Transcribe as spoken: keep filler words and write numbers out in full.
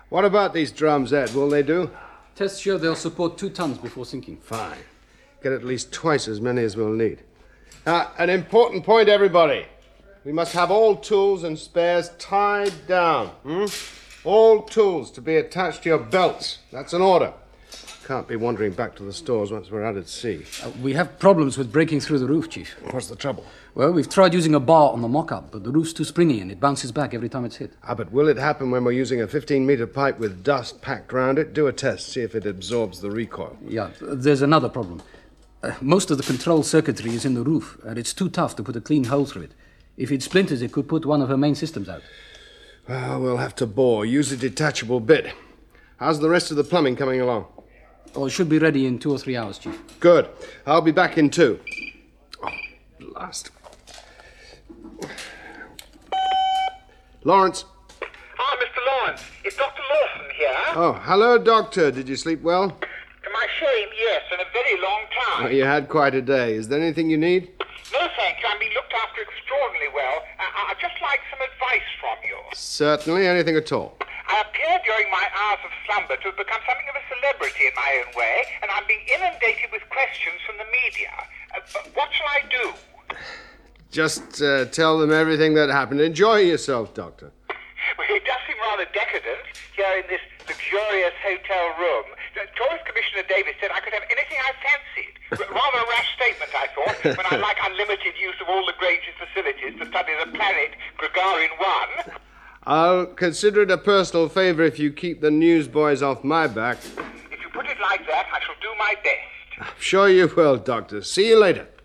What about these drums, Ed? Will they do? Tests show they'll support two tons before sinking. Fine. Get at least twice as many as we'll need. Now, an important point, everybody. We must have all tools and spares tied down. Hmm? All tools to be attached to your belts. That's an order. Can't be wandering back to the stores once we're out at sea. Uh, we have problems with breaking through the roof, Chief. What's the trouble? Well, we've tried using a bar on the mock-up, but the roof's too springy and it bounces back every time it's hit. Ah, but will it happen when we're using a fifteen-meter pipe with dust packed round it? Do a test, see if it absorbs the recoil. Yeah, there's another problem. Uh, most of the control circuitry is in the roof, and it's too tough to put a clean hole through it. If it splinters, it could put one of her main systems out. Well, we'll have to bore. Use a detachable bit. How's the rest of the plumbing coming along? Oh, it should be ready in two or three hours, Chief. Good. I'll be back in two. Oh, blast. Lawrence. Hi, Mister Lawrence. It's Doctor Lawson here. Oh, hello, Doctor. Did you sleep well? To my shame, yes, in a very long time. Oh, you had quite a day. Is there anything you need? No, thank you. I'm being looked after extraordinarily well. I- I'd just like some advice from you. Certainly. Anything at all. I appear during my hours of slumber to have become something of a celebrity in my own way, and I'm being inundated with questions from the media. Uh, what shall I do? Just uh, tell them everything that happened. Enjoy yourself, Doctor. Well, it does seem rather decadent here in this luxurious hotel room. The Tourist Commissioner Davis said I could have anything I fancied. R- rather a rash statement, I thought, when I like unlimited use of all the Grange's facilities to study the planet Gagarin one. I'll consider it a personal favor if you keep the newsboys off my back. If you put it like that, I shall do my best. I'm sure you will, Doctor. See you later.